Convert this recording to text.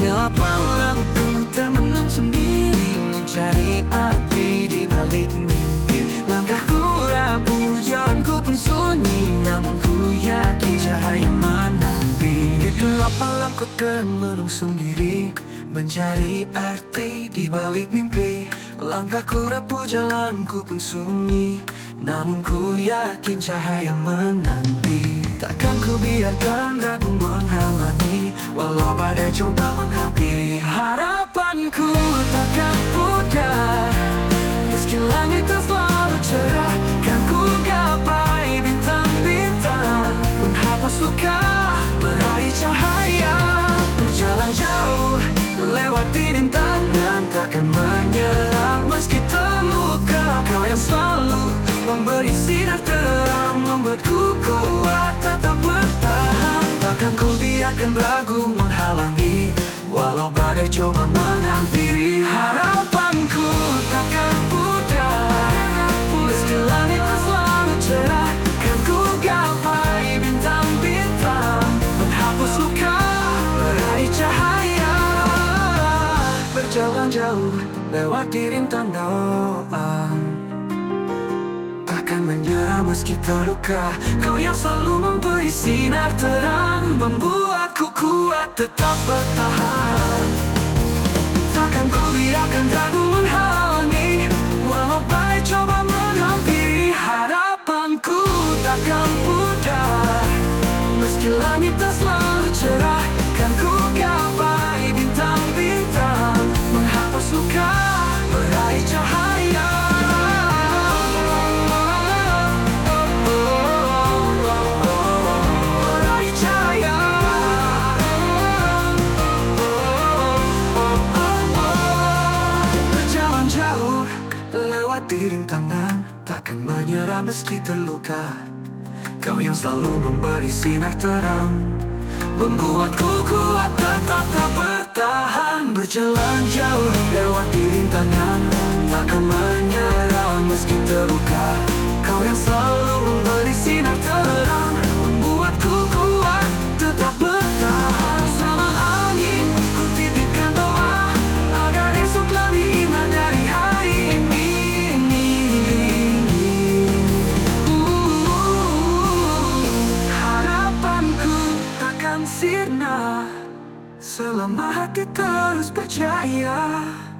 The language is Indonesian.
Menggelapkan lampu termenung sendiri, mencari arti di balik mimpi. Langkahku rapuh, jalanku pun sunyi, namun ku yakin cahaya menanti. Di gelap malamku termenung sendiri, mencari arti di balik mimpi. Langkahku rapuh, jalanku pun sunyi, namun ku yakin cahaya menanti. Takkan ku biarkan ragu menghalangi, walau badai coba menghampiri. Harapanku takkan pudar, meski langit tak selalu cerah. Kan ku gapai bintang-bintang, menghapus luka, meraih cahaya. Berjalan jauh, lewati rintangan, takkan menyerah meski terluka. Kau yang selalu memberi sinar terang, membuatku kuat tetap bertahan. Takkan ku biarkan ragu menghalangi, walau badai coba menghampiri. Harapanku takkan pudar, meski langit tak selalu cerah. Kan ku gapai bintang-bintang, menghapus luka, meraih cahaya. Berjalan jauh, lewati rintangan, takkan menyerah meski terluka. Kau yang selalu memberi sinar terang, membuatku kuat tetap bertahan. Takkan ku biarkan ragu menghalangi, walau badai coba menghampiri. Harapanku takkan pudar, meski langit tak selalu cerah. Kan ku gapai bintang-bintang, menghapus luka, meraih cahaya. Lewati rintangan, takkan menyerah meski terluka. Kau yang selalu memberi sinar terang, membuatku kuat tetap bertahan. Berjalan jauh, lewati rintangan, takkan menyerah meski terluka. Kau yang selalu memberi sinar terang, membuatku kuat tetap bertahan. Sama angin, ku titipkan doa, agar esok lebih indah dari hari ini. Harapanku takkan sirna, selama hati terus percaya.